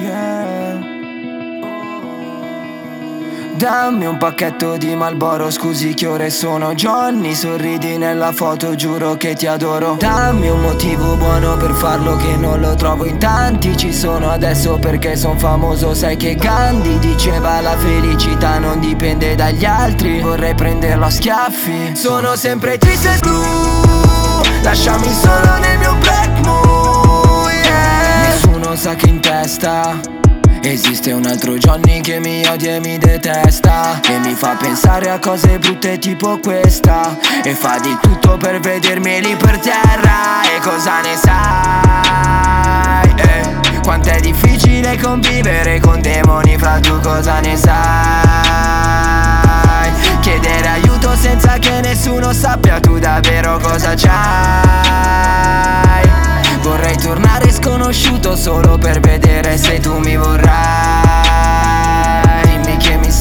yeah. Dammi un pacchetto di Marlboro, scusi che ore sono. Johnny, sorridi nella foto, giuro che ti adoro. Dammi un motivo buono per farlo che non lo trovo in tanti. Ci sono adesso perché son famoso. Sai che Gandhi diceva la felicità non dipende dagli altri. Vorrei prenderlo a schiaffi. Sono sempre triste e blu, lasciami solo nel mio black mood, yeah. Nessuno sa che in testa esiste un altro Johnny che mi odia e mi detesta, e mi fa pensare a cose brutte tipo questa, e fa di tutto per vedermi lì per terra. E cosa ne sai? Quanto è difficile convivere con demoni, fra tu cosa ne sai? Chiedere aiuto senza che nessuno sappia tu davvero cosa c'hai. Vorrei tornare sconosciuto solo per vedere se tu mi vorrei.